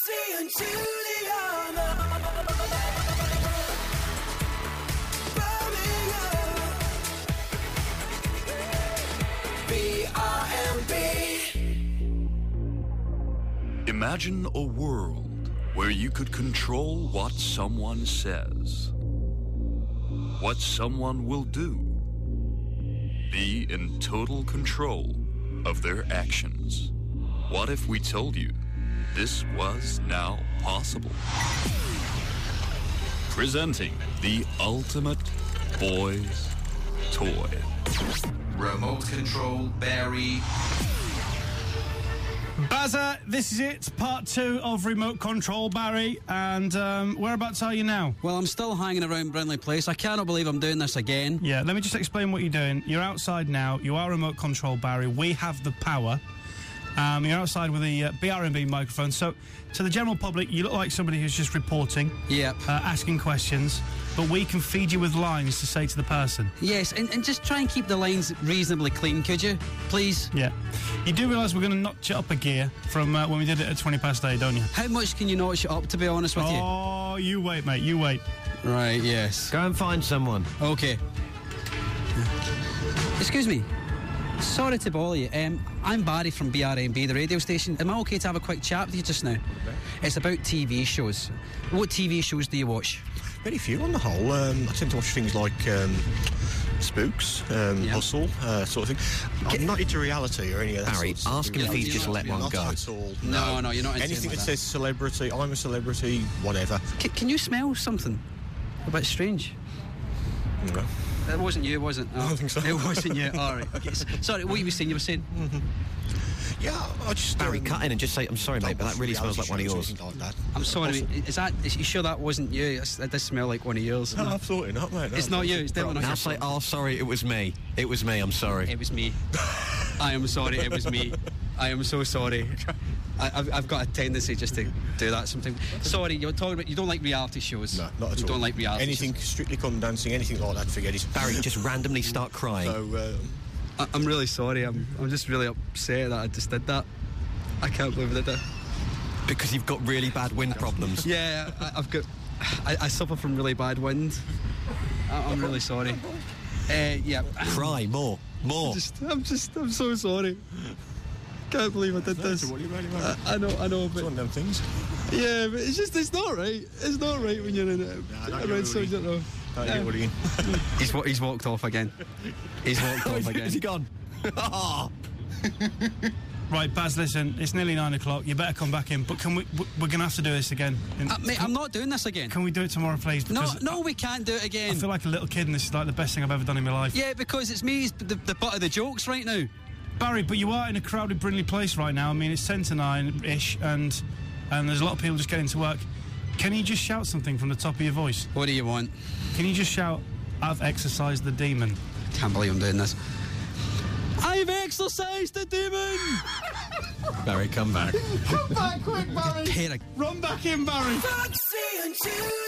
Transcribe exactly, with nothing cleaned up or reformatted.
Foxy and Juliana. B R M B. Imagine a world where you could control what someone says, what someone will do, be in total control of their actions. What if we told you this was now possible? Presenting the ultimate boy's toy. Remote control, Barry. Bazza, this is it, part two of Remote Control, Barry, and um, whereabouts are you now? Well, I'm still hanging around Brownlee Place. I cannot believe I'm doing this again. Yeah, let me just explain what you're doing. You're outside now, you are Remote Control, Barry, we have the power. Um, you're outside with the uh, B R M B microphone, so to the general public, you look like somebody who's just reporting, Yep. uh, asking questions, but we can feed you with lines to say to the person. Yes, and, and just try and keep the lines reasonably clean, could you? Please? Yeah. You do realise we're going to notch it up a gear from uh, when we did it at twenty past eight, don't you? How much can you notch it up, to be honest with you? Oh, you wait, mate, you wait. Right, yes. Go and find someone. Okay. Excuse me. Sorry to bother you. Um, I'm Barry from B R M B, the radio station. Am I okay to have a quick chat with you just now? Okay. It's about T V shows. What T V shows do you watch? Very few on the whole. Um, I tend to watch things like um, Spooks, um, Yeah. Hustle, uh, sort of thing. I'm not into reality or any of that. Barry, sort of ask him if reality he's just stuff. let one Not go. at all. No, no, you're not into anything like that that. says celebrity. I'm a celebrity. Whatever. C- can you smell something? A bit strange. No. It wasn't you, was it? No, I don't think so. It wasn't you. All right. Okay. S- Sorry, what you were saying? You were saying. Yeah, I just Barry, um, cut in and just say, I'm sorry, mate, but that really smells like one of yours. Like that. I'm sorry. Is that? Is you sure that wasn't you? It's- It does smell like one of yours. No, absolutely not, mate. No, It's not you. It's definitely not Now you. say, oh, sorry, it was me. It was me, I'm sorry. It was me. I am sorry. It was me. I am so sorry. I, I've, I've got a tendency just to do that sometimes. Sorry, you're talking about you don't like reality shows. No, not at you all. don't like reality Anything shows. Strictly Come Dancing, anything like that, forget it. Barry, just randomly start crying. So, um, I, I'm really sorry. I'm I'm just really upset that I just did that. I can't believe I did that. Because you've got really bad wind problems. Yeah, I, I've got. I, I suffer from really bad wind. I, I'm really sorry. Uh, yeah. Cry more, more. Just, I'm just. I'm so sorry. Can't believe I did this. Don't worry about it, I, mate. I know. I know. It's But one of them things. yeah, but it's just. It's not right. It's not right when you're in it. Nah, don't get around so worried. you don't know. Don't get worrying. He's wa- he's walked off again. He's walked off again. Is he gone? Oh. Right, Baz, listen, it's nearly nine o'clock. You better come back in. But can we? w- We're going to have to do this again. And Uh, mate, I'm not doing this again. Can we do it tomorrow, please? No, Because no, we can't do it I again. feel like a little kid, and this is like the best thing I've ever done in my life. Yeah, because it's me, who's the, the butt of the jokes right now. Barry, but you are in a crowded Brindley Place right now. I mean, it's ten to nine-ish, and and there's a lot of people just getting to work. Can you just shout something from the top of your voice? What do you want? Can you just shout, "I've exorcised the demon"? Can't believe I'm doing this. I've exorcised the demon! Barry, come back. Come back quick, Barry! Pair of Run back in, Barry! Foxy and Juliana.